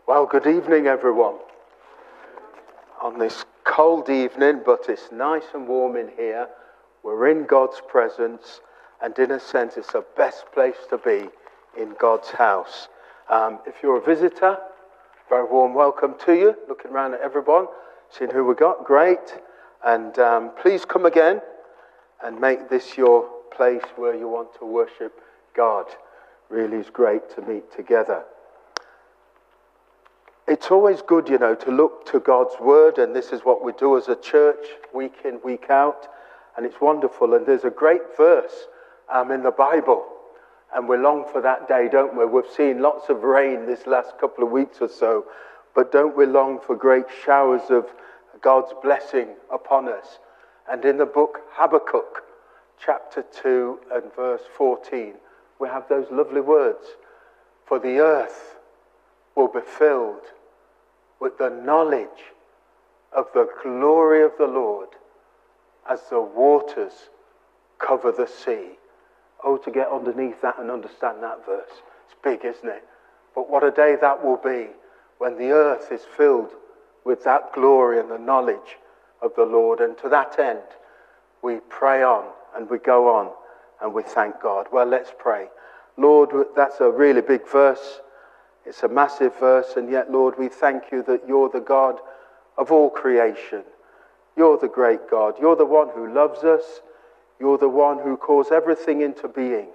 Well, good evening, everyone. On this cold evening, but it's nice and warm in here. We're in God's presence, and in a sense, it's the best place to be, in God's house. If you're a visitor, very warm welcome to you. Looking around at everyone, seeing who we got, great. And please come again and make this your place where you want to worship God. Really is great to meet together. It's always good, to look to God's word, and this is what we do as a church, week in, week out, and it's wonderful. And there's a great verse in the Bible, and we long for that day, don't we? We've seen lots of rain this last couple of weeks or so, but don't we long for great showers of God's blessing upon us? And in the book Habakkuk, chapter 2 and verse 14, we have those lovely words, "For the earth will be filled with the knowledge of the glory of the Lord as the waters cover the sea." Oh, to get underneath that and understand that verse. It's big, isn't it? But what a day that will be when the earth is filled with that glory and the knowledge of the Lord. And to that end, we pray on and we go on and we thank God. Well, let's pray. Lord, that's a really big verse. It's a massive verse, and yet, Lord, we thank you that you're the God of all creation. You're the great God. You're the one who loves us. You're the one who calls everything into being.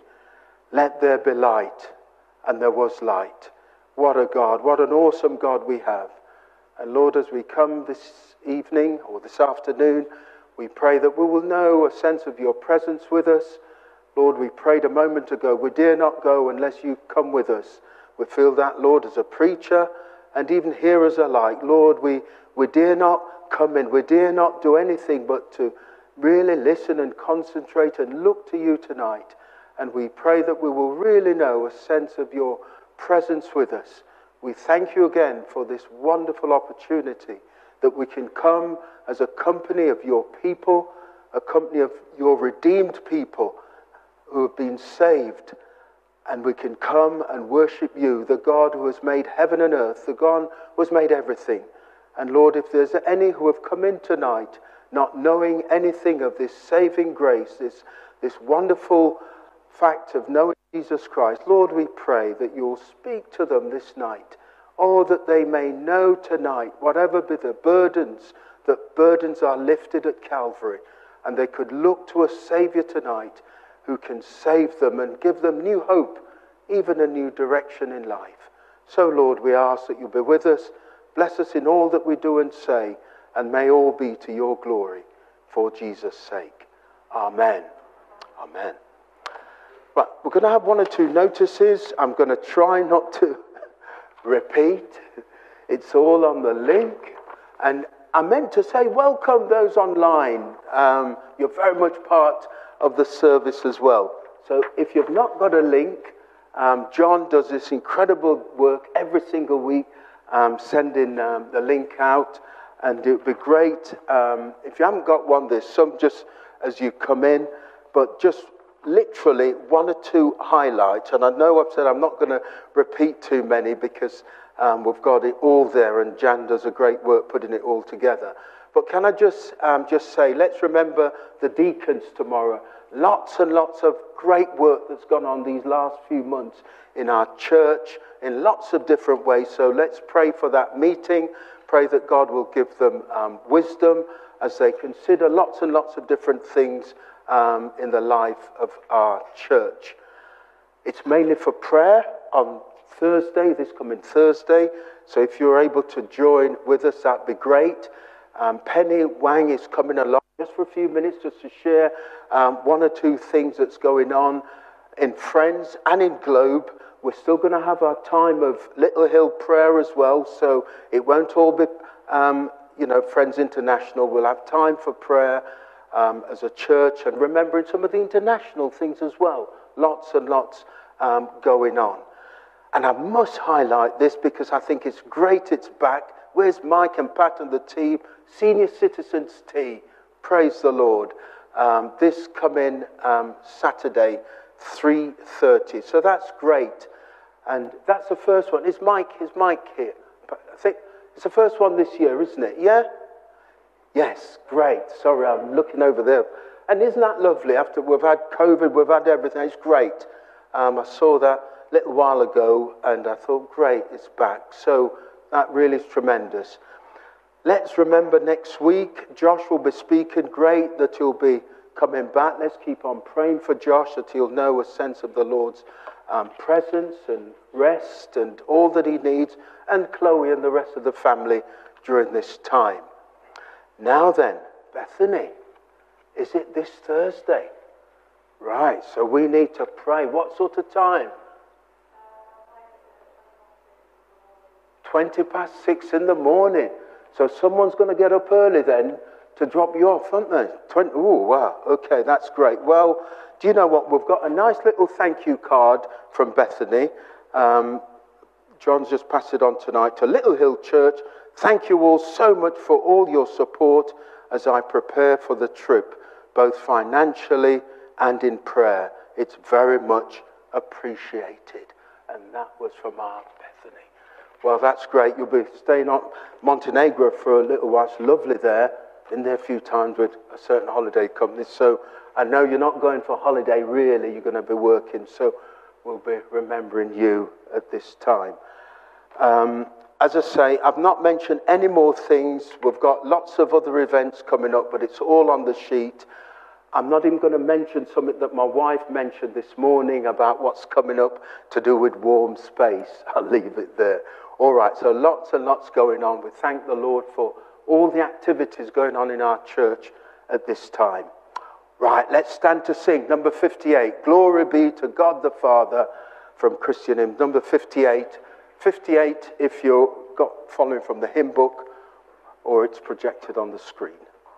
Let there be light, and there was light. What a God, what an awesome God we have. And Lord, as we come this evening or this afternoon, we pray that we will know a sense of your presence with us. Lord, we prayed a moment ago, we dare not go unless you come with us. We feel that, Lord, as a preacher and even hearers alike. Lord, we dare not come in. We dare not do anything but to really listen and concentrate and look to you tonight. And we pray that we will really know a sense of your presence with us. We thank you again for this wonderful opportunity that we can come as a company of your people, a company of your redeemed people who have been saved. And we can come and worship you, the God who has made heaven and earth, the God who has made everything. And Lord, if there's any who have come in tonight not knowing anything of this saving grace, this wonderful fact of knowing Jesus Christ, Lord, we pray that you'll speak to them this night. Oh, that they may know tonight, whatever be the burdens, that burdens are lifted at Calvary. And they could look to a Saviour tonight who can save them and give them new hope, even a new direction in life. So, Lord, we ask that you'll be with us. Bless us in all that we do and say, and may all be to your glory, for Jesus' sake. Amen. Amen. But we're going to have one or two notices. I'm going to try not to repeat. It's all on the link. And I meant to say, welcome those online. You're very much part of the service as well. So if you've not got a link, John does this incredible work every single week, sending the link out, and it would be great. If you haven't got one, there's some just as you come in, but just literally one or two highlights. And I know I've said I'm not going to repeat too many because we've got it all there, and Jan does a great work putting it all together. But can I just say, let's remember the deacons tomorrow. Lots and lots of great work that's gone on these last few months in our church in lots of different ways. So let's pray for that meeting. Pray that God will give them wisdom as they consider lots and lots of different things in the life of our church. It's mainly for prayer on Thursday, this coming Thursday. So if you're able to join with us, that'd be great. Penny Wang is coming along just for a few minutes just to share one or two things that's going on in Friends and in Globe. We're still going to have our time of Little Hill prayer as well, so it won't all be, Friends International. We'll have time for prayer as a church and remembering some of the international things as well. Lots and lots going on. And I must highlight this because I think it's great it's back. Where's Mike and Pat and the team? Senior Citizens Tea. Praise the Lord. This coming Saturday, 3:30. So that's great. And that's the first one. Is Mike here? think it's the first one this year, isn't it? Yeah? Yes, great. Sorry, I'm looking over there. And isn't that lovely? After we've had COVID, we've had everything. It's great. I saw that a little while ago, and I thought, great, it's back. So that really is tremendous. Let's remember next week, Josh will be speaking. Great that he'll be coming back. Let's keep on praying for Josh, that he'll know a sense of the Lord's presence and rest and all that he needs, and Chloe and the rest of the family during this time. Now then, Bethany, is it this Thursday? Right, so we need to pray. What sort of time? 6:20 in the morning. So someone's going to get up early then to drop you off, aren't they? Oh, wow. Okay, that's great. Well, do you know what? We've got a nice little thank you card from Bethany. John's just passed it on tonight to Little Hill Church. Thank you all so much for all your support as I prepare for the trip, both financially and in prayer. It's very much appreciated. And that was from our Bethany. Well, that's great. You'll be staying on Montenegro for a little while. It's lovely there. Been there a few times with a certain holiday company. So I know you're not going for holiday really. You're going to be working. So we'll be remembering you at this time. As I say, I've not mentioned any more things. We've got lots of other events coming up, but it's all on the sheet. I'm not even going to mention something that my wife mentioned this morning about what's coming up to do with warm space. I'll leave it there. All right, so lots and lots going on. We thank the Lord for all the activities going on in our church at this time. Right, let's stand to sing. Number 58, Glory Be to God the Father, from Christian hymn. Number 58. 58 if you've got following from the hymn book, or it's projected on the screen.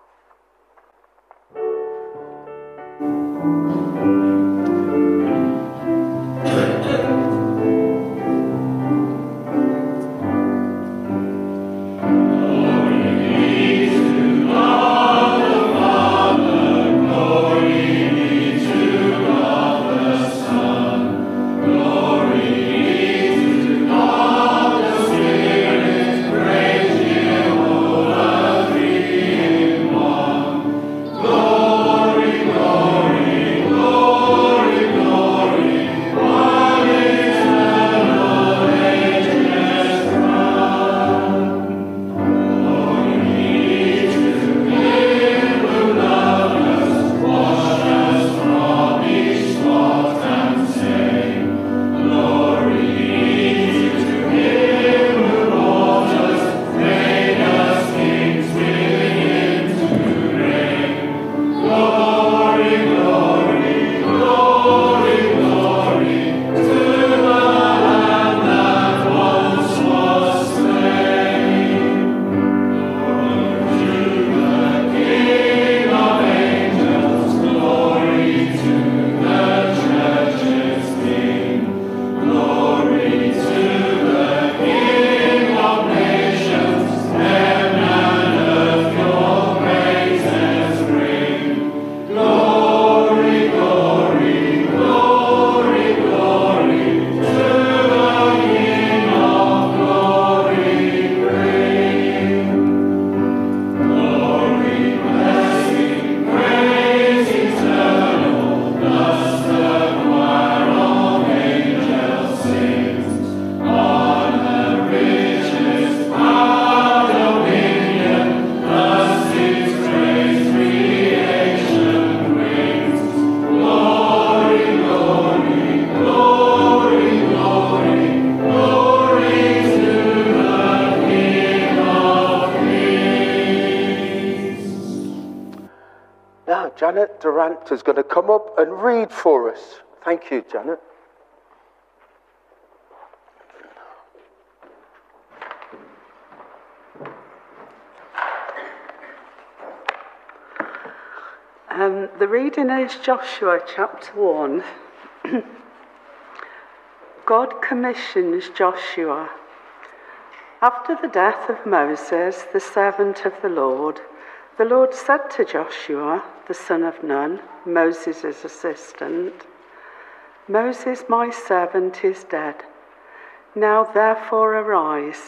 Janet Durant is going to come up and read for us. Thank you, Janet. The reading is Joshua chapter 1. God commissions Joshua. After the death of Moses, the servant of the Lord said to Joshua, the son of Nun, Moses' assistant, Moses, my servant, is dead. Now therefore arise,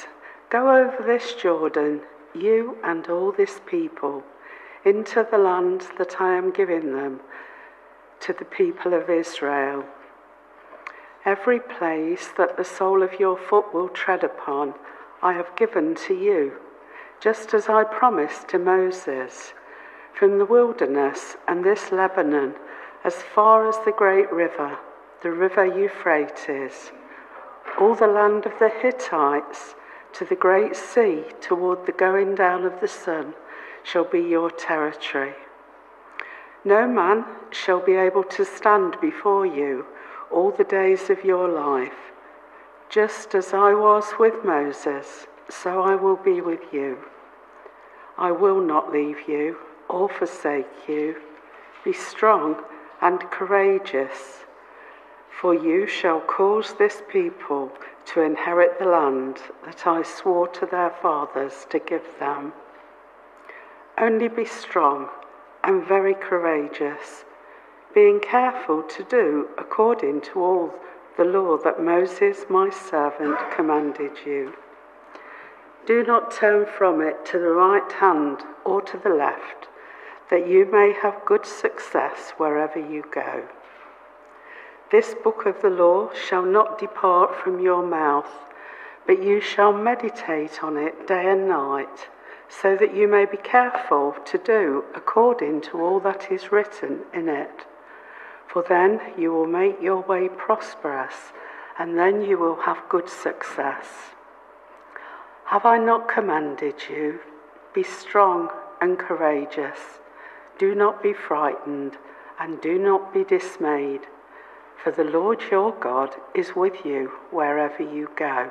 Go over this Jordan, you and all this people, into the land that I am giving them, to the people of Israel. Every place that the sole of your foot will tread upon, I have given to you, just as I promised to Moses, from the wilderness and this Lebanon, as far as the great river, the river Euphrates, all the land of the Hittites, to the great sea, toward the going down of the sun, shall be your territory. No man shall be able to stand before you all the days of your life. Just as I was with Moses, so I will be with you. I will not leave you or forsake you. Be strong and courageous, for you shall cause this people to inherit the land that I swore to their fathers to give them. Only be strong and very courageous, being careful to do according to all the law that Moses my servant commanded you. Do not turn from it to the right hand or to the left, that you may have good success wherever you go. This book of the law shall not depart from your mouth, but you shall meditate on it day and night, so that you may be careful to do according to all that is written in it. For then you will make your way prosperous, and then you will have good success. Have I not commanded you? Be strong and courageous. Do not be frightened, and do not be dismayed, for the Lord your God is with you wherever you go.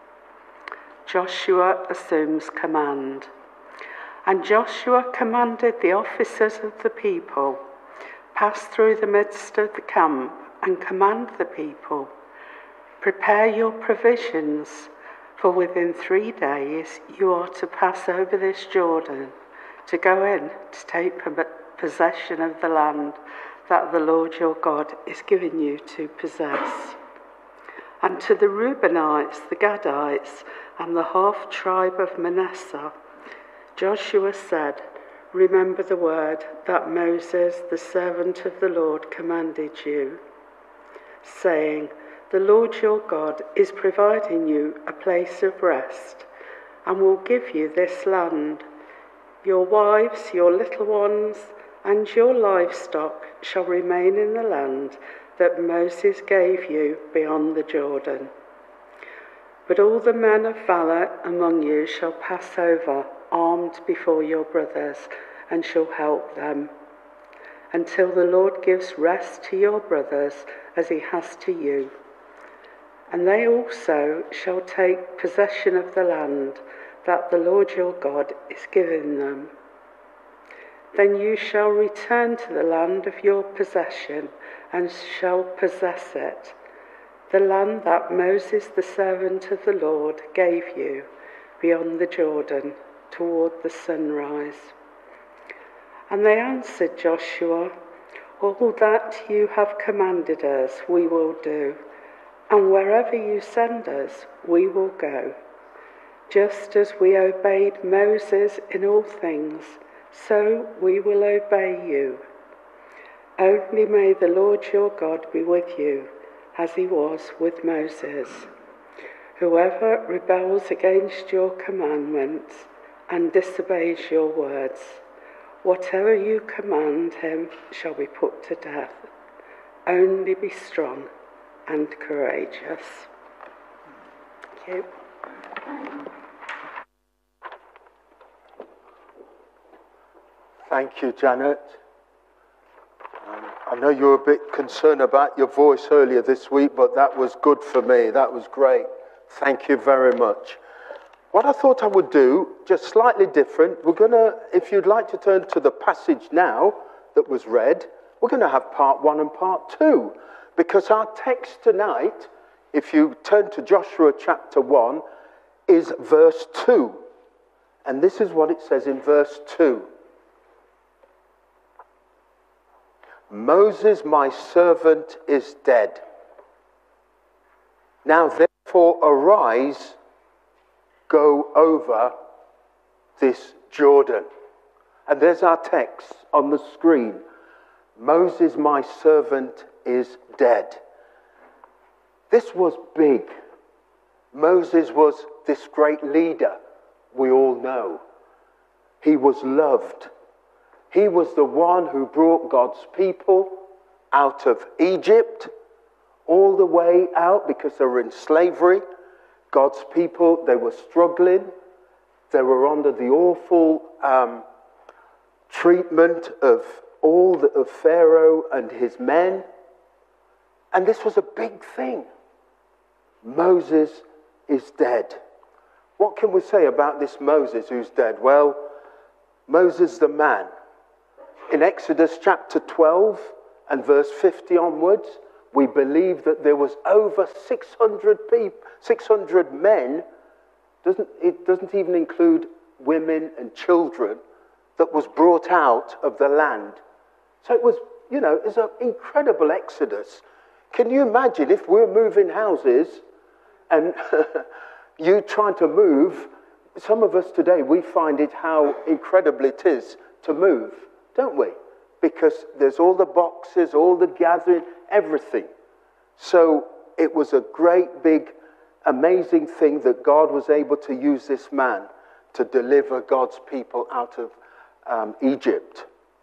Joshua assumes command. And Joshua commanded the officers of the people, pass through the midst of the camp and command the people, prepare your provisions, for within 3 days you are to pass over this Jordan, to go in to take possession of the land that the Lord your God is giving you to possess. And to the Reubenites, the Gadites, and the half-tribe of Manasseh, Joshua said, remember the word that Moses, the servant of the Lord, commanded you, saying, the Lord your God is providing you a place of rest and will give you this land. Your wives, your little ones, and your livestock shall remain in the land that Moses gave you beyond the Jordan. But all the men of valor among you shall pass over armed before your brothers, and shall help them, until the Lord gives rest to your brothers as he has to you. And they also shall take possession of the land that the Lord your God is giving them. Then you shall return to the land of your possession, and shall possess it, the land that Moses, the servant of the Lord, gave you beyond the Jordan, toward the sunrise. And they answered Joshua, all that you have commanded us we will do, and wherever you send us we will go. Just as we obeyed Moses in all things, so we will obey you. Only may the Lord your God be with you, as he was with Moses. Whoever rebels against your commandments and disobeys your words, whatever you command him shall be put to death. Only be strong and courageous. Thank you. Thank you, Janet. I know you were a bit concerned about your voice earlier this week, but that was good for me. That was great. Thank you very much. What I thought I would do, just slightly different, we're going to, if you'd like to turn to the passage now that was read, we're going to have part 1 and part 2, because our text tonight, if you turn to Joshua chapter 1, is verse 2. And this is what it says in verse 2. Moses, my servant, is dead. Now therefore arise, go over this Jordan. And there's our text on the screen. Moses, my servant, is dead. This was big. Moses was this great leader we all know. He was loved. He was the one who brought God's people out of Egypt, all the way out because they were in slavery. God's people, they were struggling. They were under the awful treatment of Pharaoh and his men. And this was a big thing. Moses is dead. What can we say about this Moses who's dead? Well, Moses the man. In Exodus chapter 12 and verse 50 onwards, we believe that there was over 600 men. It doesn't even include women and children, that was brought out of the land. So it was, it's an incredible exodus. Can you imagine if we're moving houses and you trying to move? Some of us today, we find it how incredible it is to move, don't we? Because there's all the boxes, all the gathering, everything. So it was a great, big, amazing thing that God was able to use this man to deliver God's people out of Egypt.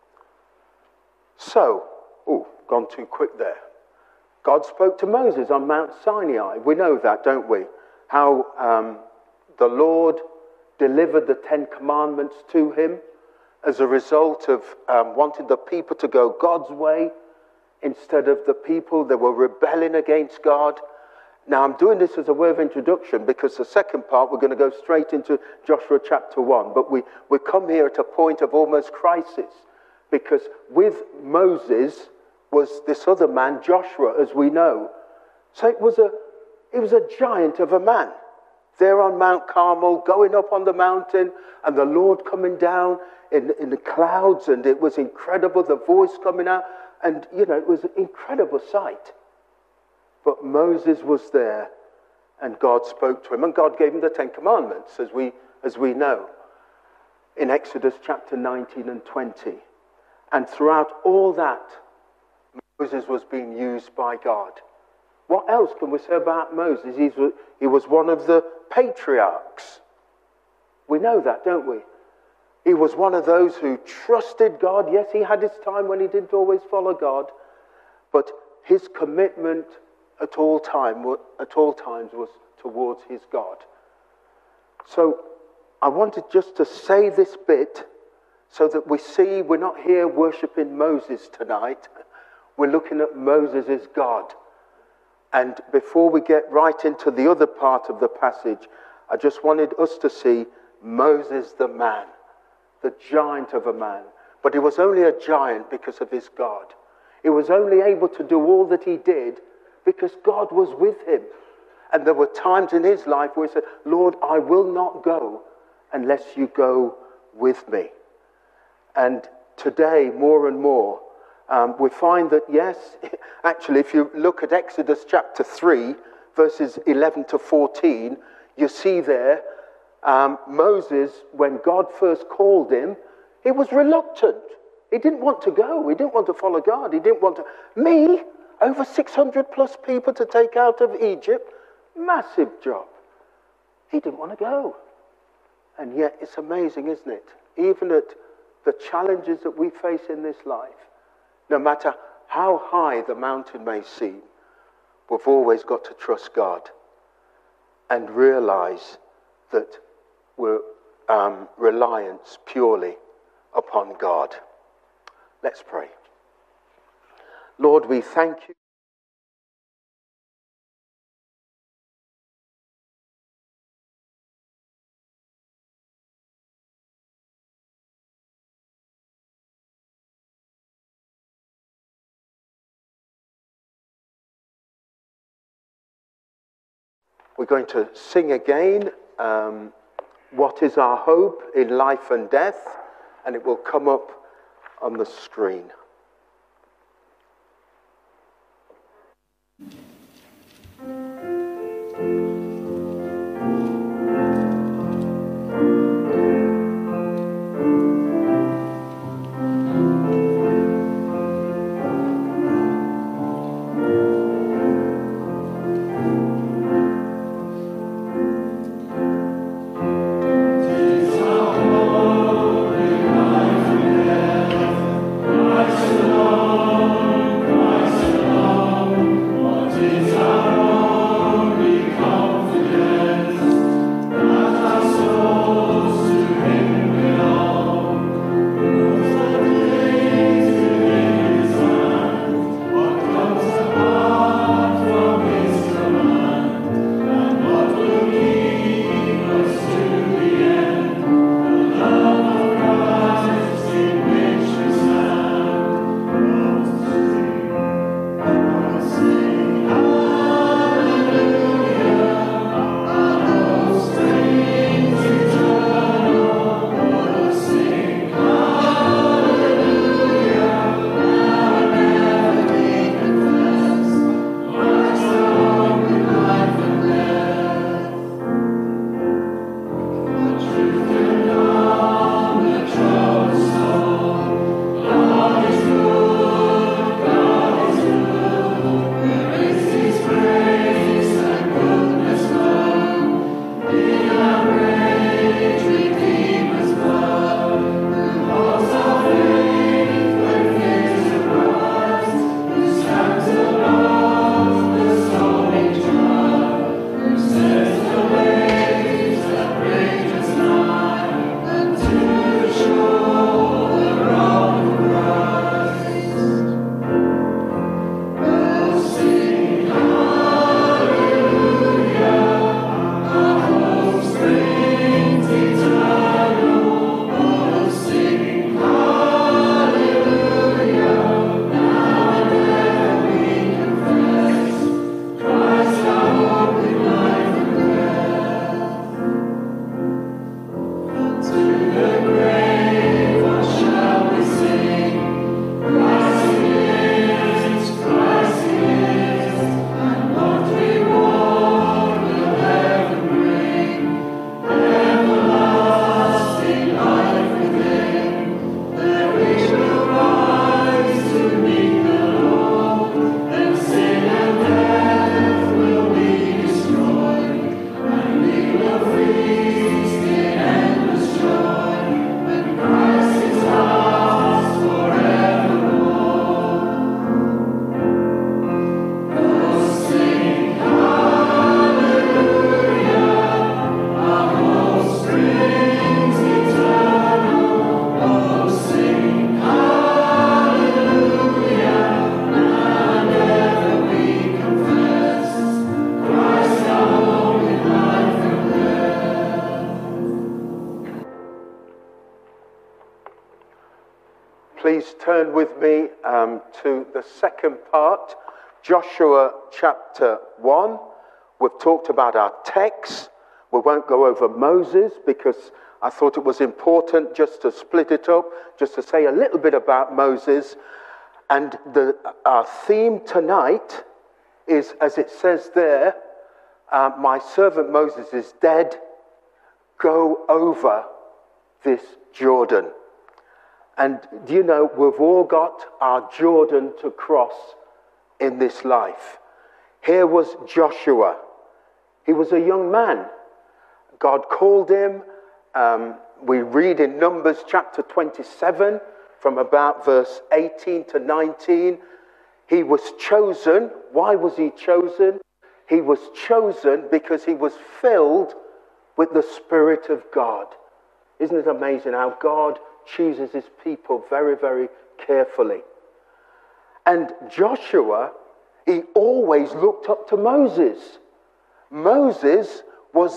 So, gone too quick there. God spoke to Moses on Mount Sinai. We know that, don't we? How the Lord delivered the 10 Commandments to him as a result of wanting the people to go God's way instead of the people that were rebelling against God. Now, I'm doing this as a way of introduction because the second part, we're going to go straight into Joshua chapter 1. But we come here at a point of almost crisis because with Moses was this other man, Joshua, as we know. So it was a giant of a man there on Mount Carmel, going up on the mountain, and the Lord coming down in the clouds, and it was incredible, the voice coming out, and, it was an incredible sight. But Moses was there, and God spoke to him, and God gave him the 10 Commandments, as we know, in Exodus chapter 19 and 20. And throughout all that, Moses was being used by God. What else can we say about Moses? He was one of the patriarchs. We know that, don't we? He was one of those who trusted God. Yes, he had his time when he didn't always follow God, but his commitment at all times was towards his God. So I wanted just to say this bit so that we see we're not here worshipping Moses tonight. We're looking at Moses as God. And before we get right into the other part of the passage, I just wanted us to see Moses the man, the giant of a man. But he was only a giant because of his God. He was only able to do all that he did because God was with him. And there were times in his life where he said, Lord, I will not go unless you go with me. And today, more and more, we find that, yes, actually, if you look at Exodus chapter 3, verses 11 to 14, you see there, Moses, when God first called him, he was reluctant. He didn't want to go. He didn't want to follow God. He didn't want to... Me, over 600 plus people to take out of Egypt, massive job. He didn't want to go. And yet, it's amazing, isn't it? Even at the challenges that we face in this life, no matter how high the mountain may seem, we've always got to trust God and realize that we're reliance purely upon God. Let's pray. Lord, we thank you. We're going to sing again, What is Our Hope in Life and Death? And it will come up on the screen. Please turn with me to the second part, Joshua chapter 1. We've talked about our text. We won't go over Moses because I thought it was important just to split it up, just to say a little bit about Moses. And our theme tonight is, as it says there, my servant Moses is dead. Go over this Jordan. And do you know, we've all got our Jordan to cross in this life. Here was Joshua. He was a young man. God called him. We read in Numbers chapter 27 from about verse 18 to 19. He was chosen. Why was he chosen? He was chosen because he was filled with the Spirit of God. Isn't it amazing how God chooses his people very, very carefully? And Joshua, he always looked up to Moses. Moses was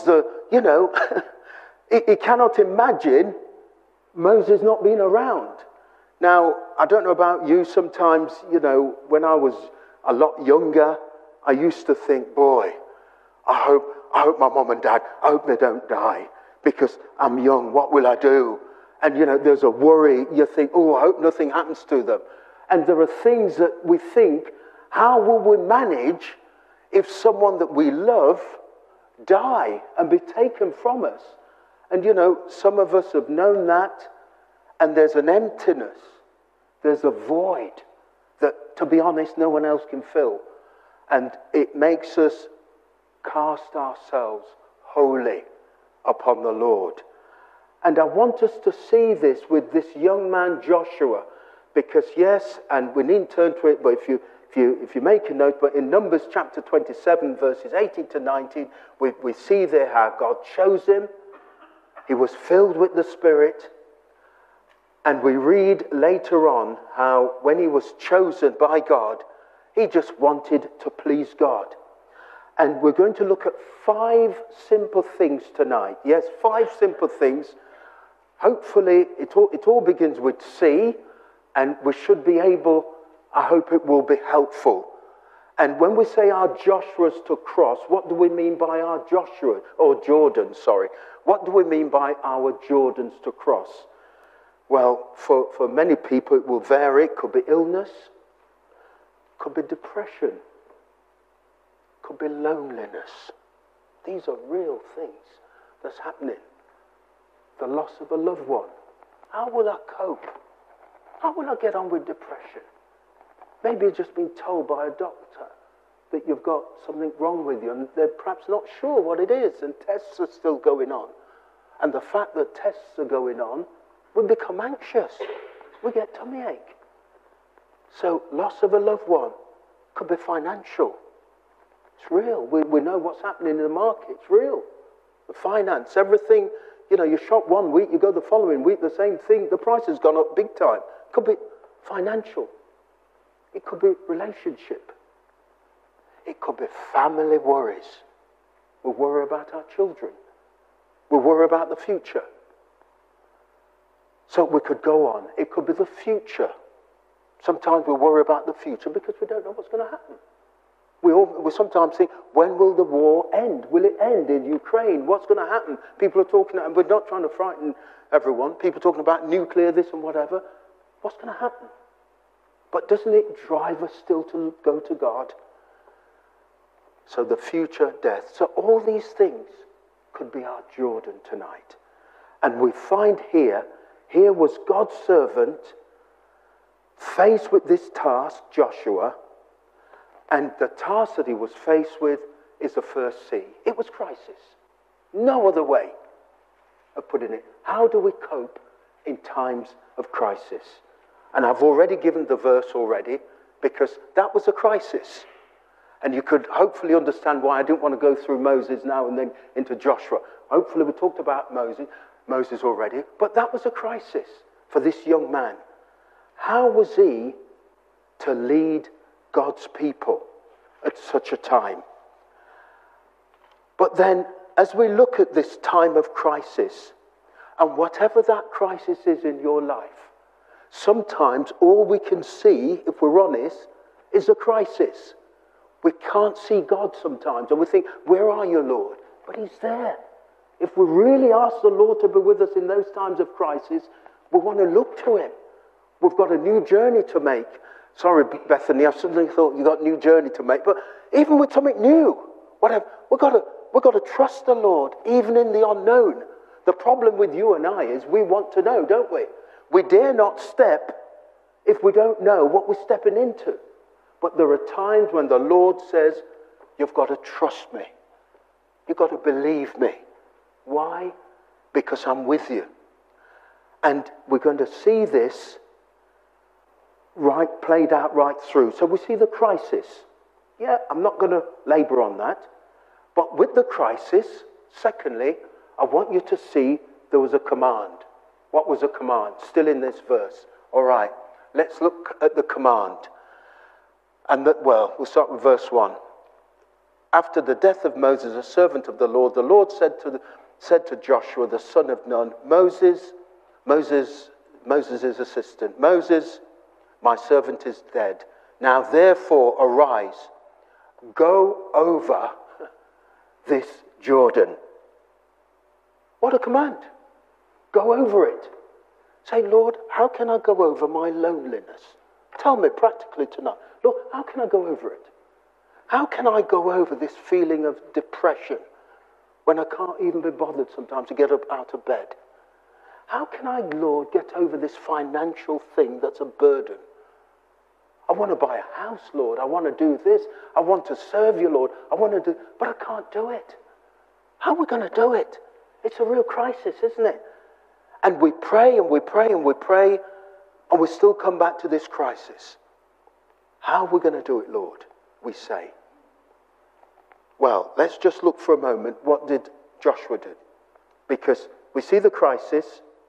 he cannot imagine Moses not being around. Now, I don't know about you, sometimes, when I was a lot younger, I used to think, boy, I hope my mom and dad, I hope they don't die because I'm young, what will I do? And, there's a worry. You think, I hope nothing happens to them. And there are things that we think, how will we manage if someone that we love die and be taken from us? And, some of us have known that, and there's an emptiness. There's a void that, to be honest, no one else can fill. And it makes us cast ourselves wholly upon the Lord. And I want us to see this with this young man Joshua, because yes, and we needn't turn to it, but if you make a note, but in Numbers chapter 27, verses 18 to 19, we see there how God chose him. He was filled with the Spirit. And we read later on how when he was chosen by God, he just wanted to please God. And we're going to look at 5 simple things tonight. Yes, 5 simple things. Hopefully, it all begins with C, and we should be able, I hope it will be helpful. And when we say our Joshua's to cross, what do we mean by our Joshua, or Jordan, sorry. What do we mean by our Jordans to cross? Well, for many people it will vary. It could be illness, could be depression, could be loneliness. These are real things that's happening. The loss of a loved one. How will I cope? How will I get on with depression? Maybe you've just been told by a doctor that you've got something wrong with you and they're perhaps not sure what it is, and tests are still going on. And the fact that tests are going on, we become anxious. We get tummy ache. So loss of a loved one could be financial. It's real. We know what's happening in the market. It's real. The finance, everything. You shop one week, you go the following week, the same thing. The price has gone up big time. It could be financial. It could be relationship. It could be family worries. We worry about our children. We worry about the future. So we could go on. It could be the future. Sometimes we worry about the future because we don't know what's going to happen. We sometimes think, when will the war end? Will it end in Ukraine? What's going to happen? People are talking, and we're not trying to frighten everyone. People are talking about nuclear, this and whatever. What's going to happen? But doesn't it drive us still to go to God? So the future, death. So all these things could be our Jordan tonight. And we find here was God's servant faced with this task, Joshua, and the task that he was faced with is the first C. It was crisis. No other way of putting it. How do we cope in times of crisis? And I've already given the verse already, because that was a crisis. And you could hopefully understand why I didn't want to go through Moses now and then into Joshua. Hopefully we talked about Moses already, but that was a crisis for this young man. How was he to lead God's people at such a time? But then, as we look at this time of crisis, and whatever that crisis is in your life, Sometimes all we can see, if we're honest, is a crisis. We can't see God sometimes, and we think, where are you, Lord? But he's there. If we really ask the Lord to be with us in those times of crisis, we want to look to him. We've got a new journey to make. Sorry, Bethany, I suddenly thought you got a new journey to make. But even with something new, we've got to trust the Lord, even in the unknown. The problem with you and I is we want to know, don't we? We dare not step if we don't know what we're stepping into. But there are times when the Lord says, you've got to trust me. You've got to believe me. Why? Because I'm with you. And we're going to see this played out right through. So we see the crisis. Yeah, I'm not going to labor on that. But with the crisis, secondly, I want you to see there was a command. What was a command? Still in this verse. All right, let's look at the command. We'll start with verse 1. After the death of Moses, a servant of the Lord said to Joshua, the son of Nun, Moses' assistant, Moses, my servant is dead. Now therefore arise, go over this Jordan. What a command. Go over it. Say, Lord, how can I go over my loneliness? Tell me practically tonight. Lord, how can I go over it? How can I go over this feeling of depression when I can't even be bothered sometimes to get up out of bed? How can I, Lord, get over this financial thing that's a burden? I want to buy a house, Lord. I want to do this. I want to serve you, Lord. But I can't do it. How are we going to do it? It's a real crisis, isn't it? And we pray and we pray and we pray, and we still come back to this crisis. How are we going to do it, Lord? We say. Well, let's just look for a moment. What did Joshua do? Because we see the crisis.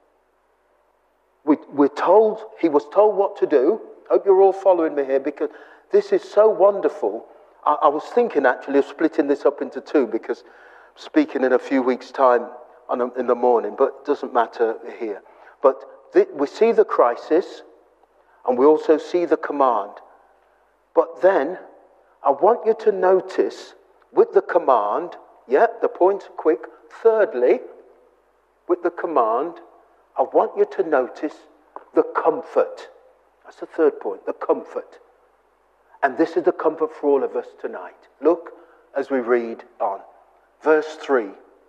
He was told what to do. Hope you're all following me here, because this is so wonderful. I was thinking actually of splitting this up into two, because I'm speaking in a few weeks' time in the morning, but it doesn't matter here. But we see the crisis, and we also see the command. But then, I want you to notice with the command, the point's quick. Thirdly, with the command, I want you to notice the comfort. That's the third point, the comfort. And this is the comfort for all of us tonight. Look as we read on. Verse 3.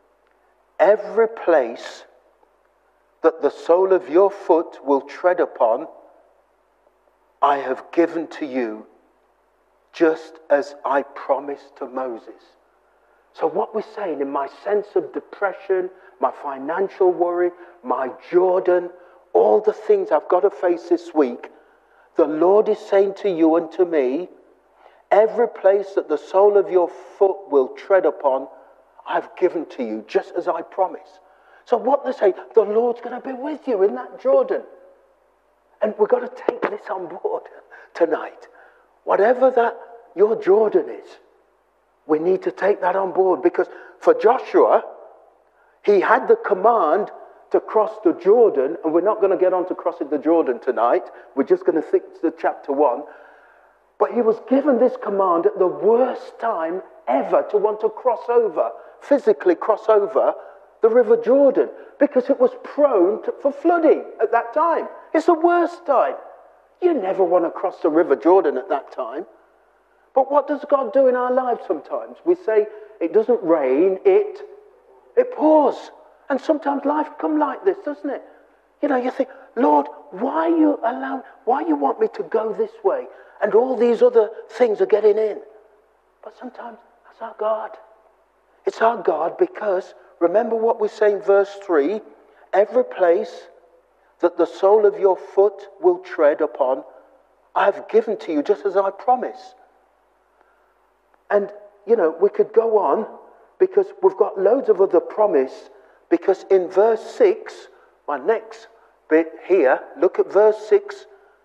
Every place that the sole of your foot will tread upon, I have given to you, just as I promised to Moses. So what we're saying, in my sense of depression, my financial worry, my Jordan, all the things I've got to face this week, the Lord is saying to you and to me, every place that the sole of your foot will tread upon, I've given to you, just as I promised. So what they say, the Lord's going to be with you in that Jordan. And we've got to take this on board tonight. Whatever that your Jordan is, we need to take that on board. Because for Joshua, he had the command to cross the Jordan, and we're not going to get on to crossing the Jordan tonight. We're just going to stick to chapter 1. But he was given this command at the worst time ever to want to physically cross over the River Jordan, because it was prone for flooding at that time. It's the worst time. You never want to cross the River Jordan at that time. But what does God do in our lives sometimes? We say it doesn't rain, it pours. And sometimes life comes like this, doesn't it? You think, Lord, why you want me to go this way? And all these other things are getting in. But sometimes that's our God. It's our God, because remember what we say in verse 3, every place that the sole of your foot will tread upon, I have given to you, just as I promised. And, we could go on, because we've got loads of other promise, because in verse 6, my next bit here, look at verse 6.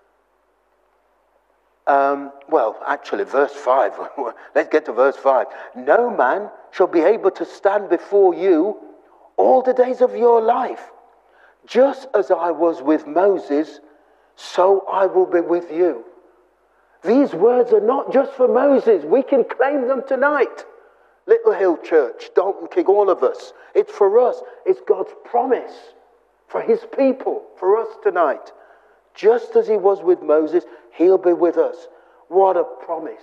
Verse 5. Let's get to verse 5. No man shall be able to stand before you all the days of your life. Just as I was with Moses, so I will be with you. These words are not just for Moses. We can claim them tonight. Little Hill Church, Dalton King, all of us. It's for us. It's God's promise for his people, for us tonight. Just as he was with Moses, he'll be with us. What a promise.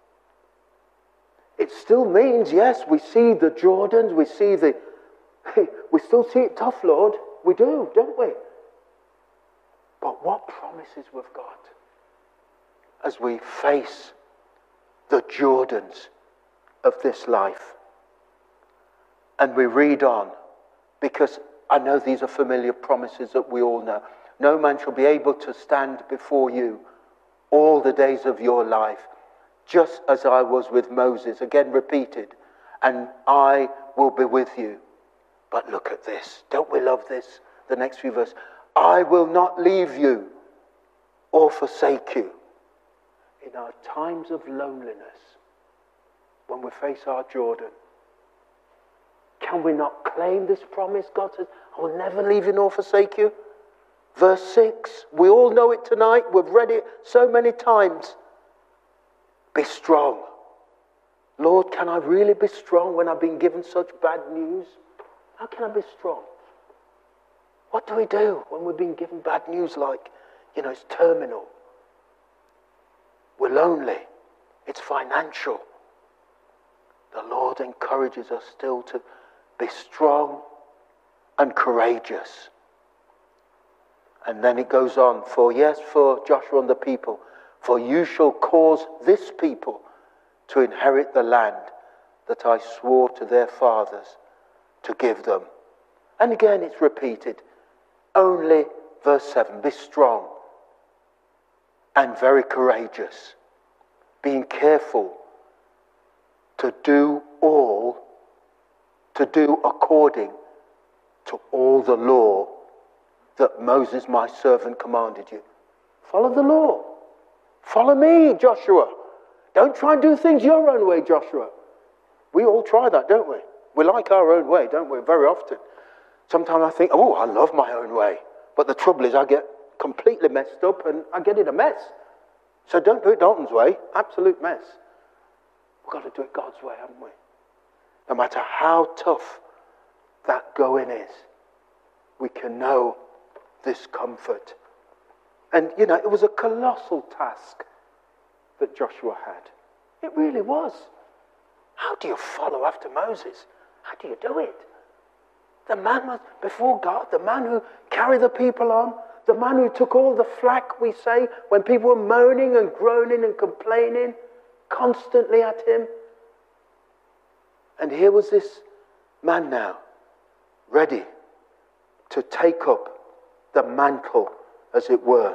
It still means, yes, we see the Jordans, we still see it tough, Lord. We do, don't we? But what promises we've got as we face the Jordans of this life. And we read on, because I know these are familiar promises that we all know. No man shall be able to stand before you all the days of your life, just as I was with Moses, again repeated, and I will be with you. But look at this. Don't we love this? The next few verses. I will not leave you or forsake you. In our times of loneliness, when we face our Jordan, can we not claim this promise? God says, I will never leave you nor forsake you. Verse 6, we all know it tonight. We've read it so many times. Be strong. Lord, can I really be strong when I've been given such bad news? How can I be strong? What do we do when we've been given bad news like, it's terminal? We're lonely. It's financial. The Lord encourages us still to be strong and courageous. And then it goes on, for Joshua and the people, for you shall cause this people to inherit the land that I swore to their fathers to give them. And again it's repeated. Only verse 7, be strong and very courageous, being careful to do according to all the law that Moses my servant commanded you. Follow the law. Follow me, Joshua. Don't try and do things your own way, Joshua. We all try that, don't we? We like our own way, don't we? Very often. Sometimes I think, I love my own way. But the trouble is I get completely messed up and I get in a mess. So don't do it Dalton's way. Absolute mess. We've got to do it God's way, haven't we? No matter how tough that going is, we can know this comfort. And, it was a colossal task that Joshua had. It really was. How do you follow after Moses? How do you do it? The man was before God, the man who carried the people on, the man who took all the flack, we say, when people were moaning and groaning and complaining constantly at him. And here was this man now, ready to take up the mantle, as it were.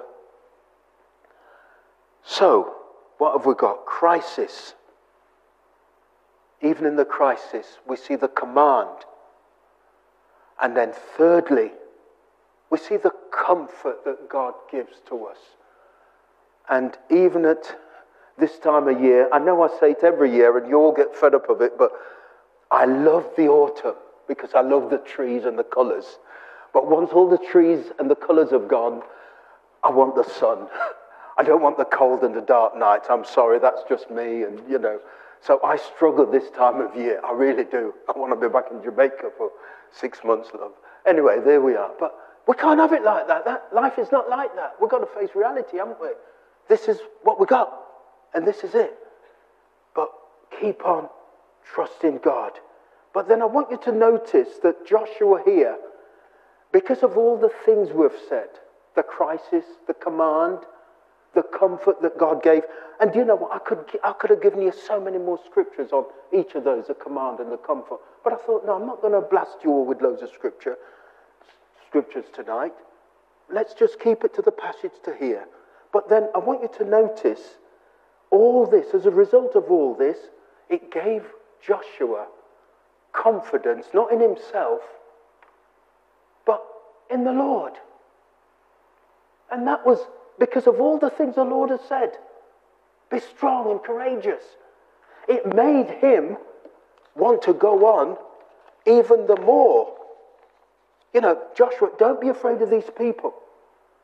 So, what have we got? Crisis. Even in the crisis, we see the command. And then thirdly, we see the comfort that God gives to us. And even at this time of year, I know I say it every year and you all get fed up of it, but I love the autumn because I love the trees and the colours. But once all the trees and the colours have gone, I want the sun. I don't want the cold and the dark nights. I'm sorry, that's just me. And, so I struggle this time of year. I really do. I want to be back in Jamaica for 6 months, love. Anyway, there we are. But we can't have it like that. Life is not like that. We've got to face reality, haven't we? This is what we got. And this is it. But keep on trusting God. But then I want you to notice that Joshua here, because of all the things we've said, the crisis, the command, the comfort that God gave. And do you know what? I could have given you so many more scriptures on each of those, the command and the comfort. But I thought, no, I'm not going to blast you all with loads of scriptures tonight. Let's just keep it to the passage to here. But then I want you to notice all this, as a result of all this, it gave Joshua confidence, not in himself, but in the Lord. And that was because of all the things the Lord has said. Be strong and courageous. It made him want to go on even the more. Joshua, don't be afraid of these people.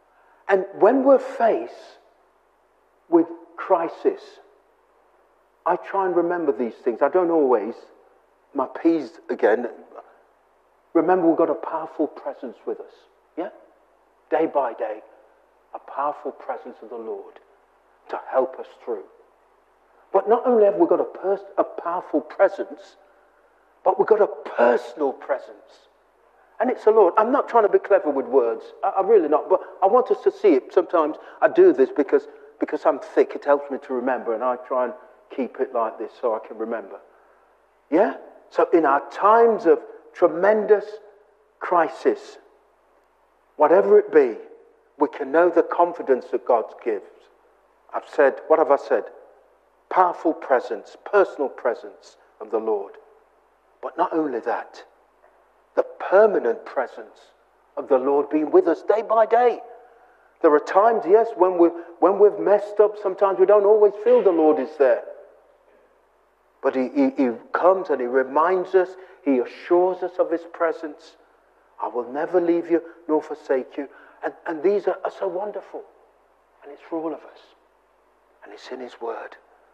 And when we're faced with crisis, I try and remember these things. I don't always. My P's again. Remember, we've got a powerful presence with us. Yeah? Day by day, a powerful presence of the Lord to help us through. But not only have we got a powerful presence, but we've got a personal presence. And it's the Lord. I'm not trying to be clever with words. I'm really not. But I want us to see it. Sometimes I do this because I'm thick. It helps me to remember. And I try and keep it like this so I can remember. Yeah? So in our times of tremendous crisis, whatever it be, we can know the confidence that God gives. I've said, what have I said? Powerful presence, personal presence of the Lord. But not only that, the permanent presence of the Lord being with us day by day. There are times, yes, when we've messed up, sometimes we don't always feel the Lord is there. But he comes and he reminds us, he assures us of his presence. I will never leave you nor forsake you. And these are so wonderful. And it's for all of us. And it's in his word.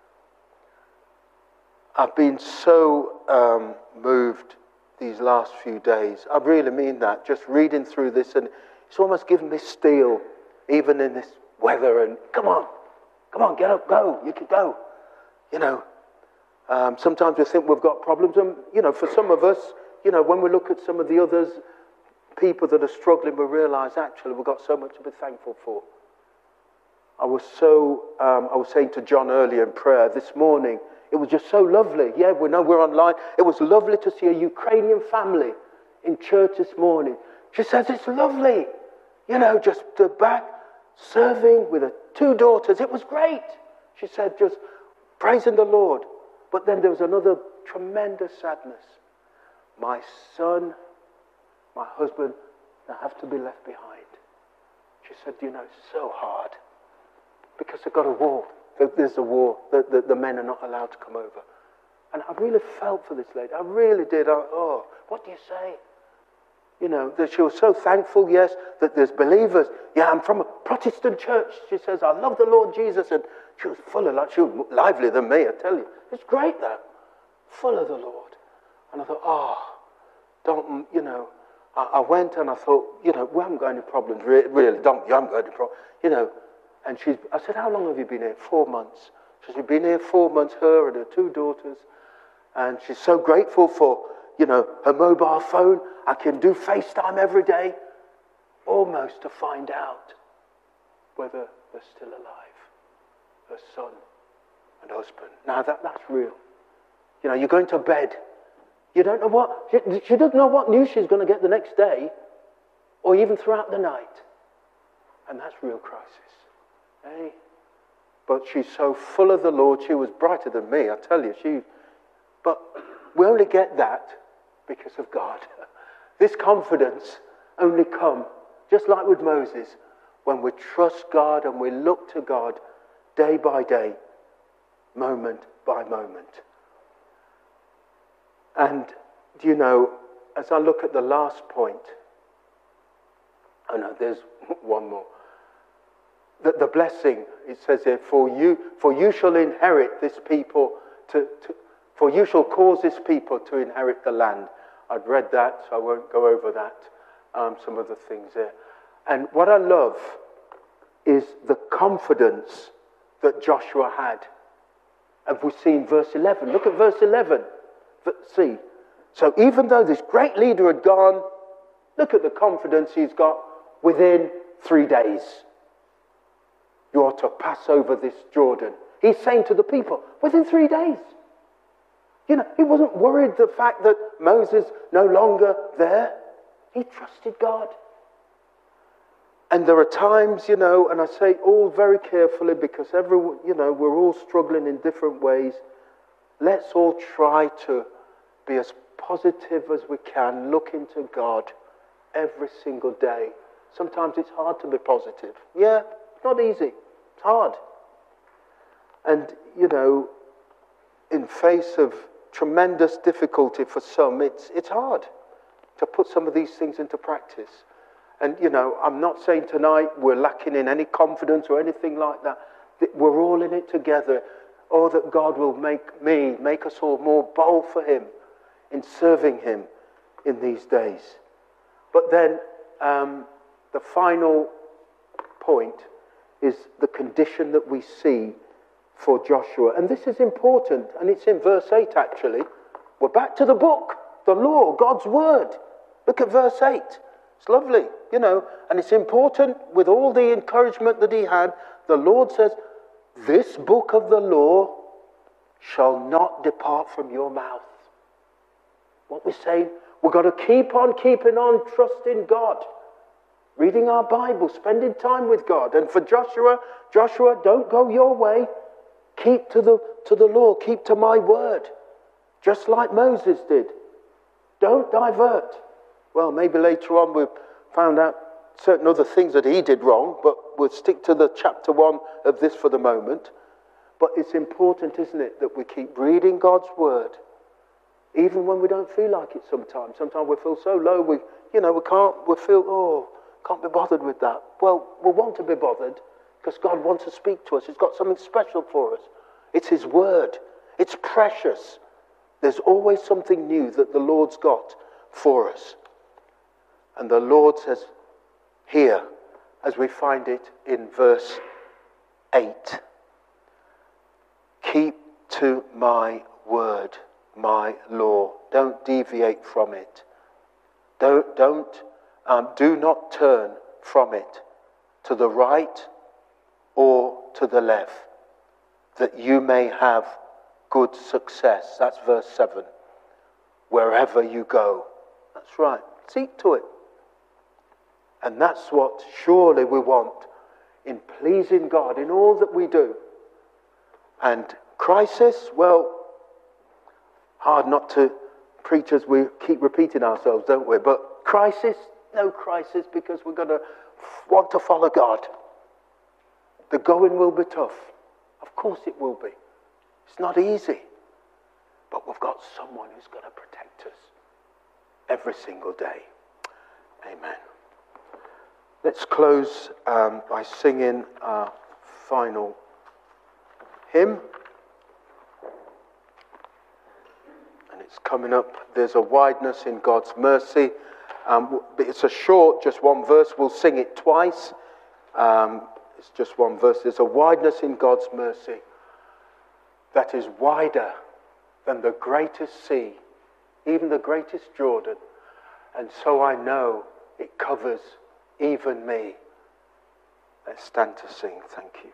I've been so moved these last few days. I really mean that. Just reading through this, and it's almost given me steel, even in this weather. And come on, get up, go. You can go. You know, sometimes we think we've got problems, and for some of us, when we look at some of the others, people that are struggling, we realise actually we've got so much to be thankful for. I was saying to John earlier in prayer this morning. It was just so lovely. Yeah, we know we're online. It was lovely to see a Ukrainian family in church this morning. She says, it's lovely. Just back serving with her 2 daughters. It was great. She said, just praising the Lord. But then there was another tremendous sadness. My son, my husband, they have to be left behind. She said, it's so hard. Because they've got a war. There's a war. The men are not allowed to come over. And I really felt for this lady. I really did. What do you say? That she was so thankful, yes, that there's believers. Yeah, I'm from a Protestant church. She says, I love the Lord Jesus. And she was full of life. She was more lively than me, I tell you. It's great, though. Full of the Lord. And I thought, don't, I went and I thought, we haven't got any problems. Really, you haven't got any problems. And I said, how long have you been here? 4 months. She's been here 4 months, her and her 2 daughters. And she's so grateful for, her mobile phone. I can do FaceTime every day. Almost to find out whether they're still alive. Her son and husband. Now that's real. You're going to bed. You don't know what, she doesn't know what news she's going to get the next day. Or even throughout the night. And that's real crisis. Hey? But she's so full of the Lord. She was brighter than me, I tell you. But we only get that because of God. This confidence only comes, just like with Moses, when we trust God and we look to God day by day, moment by moment. And, as I look at the last point, there's one more. The blessing, it says here, for you shall inherit this people, for you shall cause this people to inherit the land. I'd read that, so I won't go over that, some of the things there. And what I love is the confidence that Joshua had. Have we seen verse 11? Look at verse 11. See, so even though this great leader had gone, look at the confidence he's got within 3 days. You are to pass over this Jordan. He's saying to the people, within 3 days. He wasn't worried the fact that Moses no longer there. He trusted God. And there are times, and I say all very carefully because we're all struggling in different ways. Let's all try to be as positive as we can, look into God every single day. Sometimes it's hard to be positive. Yeah, it's not easy. It's hard. And, in face of tremendous difficulty for some, it's hard to put some of these things into practice. And, I'm not saying tonight we're lacking in any confidence or anything like that. We're all in it together. Oh, that God will make us all more bold for him in serving him in these days. But then the final point is the condition that we see for Joshua. And this is important, and it's in verse 8 actually. We're back to the book, the law, God's word. Look at verse 8. It's lovely, and it's important with all the encouragement that he had. The Lord says, this book of the law shall not depart from your mouth. What we're saying, we've got to keep on keeping on trusting God. Reading our Bible, spending time with God. And for Joshua, don't go your way. Keep to the law, keep to my word. Just like Moses did. Don't divert. Well, maybe later on we've found out certain other things that he did wrong, but we'll stick to the chapter 1 of this for the moment. But it's important, isn't it, that we keep reading God's word, even when we don't feel like it sometimes. Sometimes we feel so low, we can't be bothered with that. Well, we want to be bothered because God wants to speak to us. He's got something special for us. It's his word. It's precious. There's always something new that the Lord's got for us. And the Lord says here, as we find it in verse 8, keep to my word, my law. Don't deviate from it. Do not turn from it to the right or to the left, that you may have good success. That's verse 7. Wherever you go. That's right. Seek to it. And that's what surely we want in pleasing God in all that we do. And crisis, well, hard not to preach as we keep repeating ourselves, don't we? But crisis, no crisis, because we're going to want to follow God. The going will be tough. Of course it will be. It's not easy. But we've got someone who's going to protect us every single day. Amen. Let's close by singing our final hymn. And it's coming up. There's a wideness in God's mercy. It's a short, just one verse. We'll sing it twice. It's just one verse. There's a wideness in God's mercy that is wider than the greatest sea, even the greatest Jordan. And so I know it covers even me. Let's stand to sing. Thank you.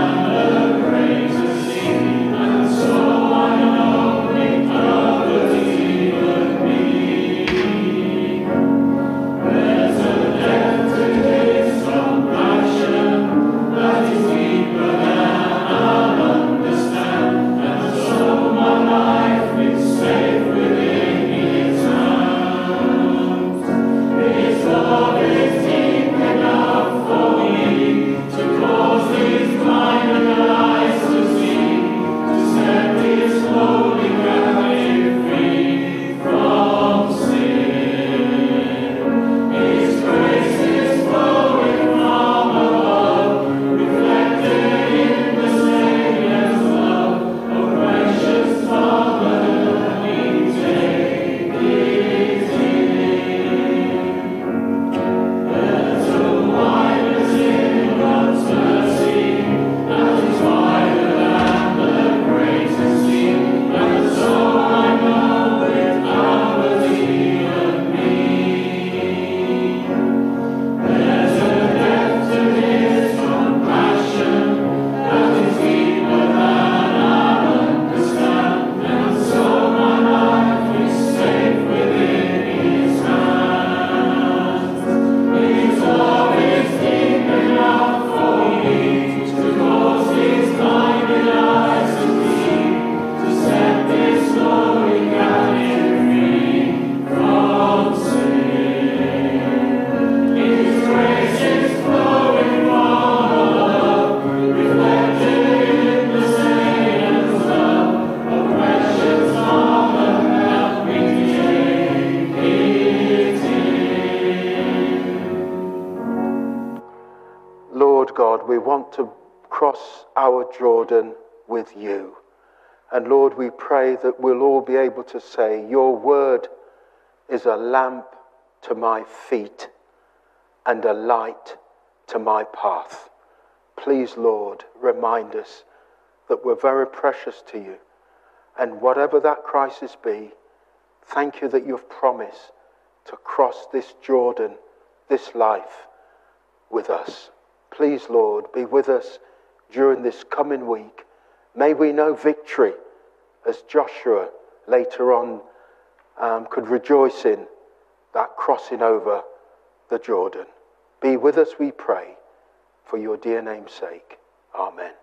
Mercy, we want to cross our Jordan with you. And Lord, we pray that we'll all be able to say, your word is a lamp to my feet and a light to my path. Please, Lord, remind us that we're very precious to you. And whatever that crisis be, thank you that you've promised to cross this Jordan, this life, with us. Please, Lord, be with us during this coming week. May we know victory as Joshua later on could rejoice in that crossing over the Jordan. Be with us, we pray, for your dear name's sake. Amen.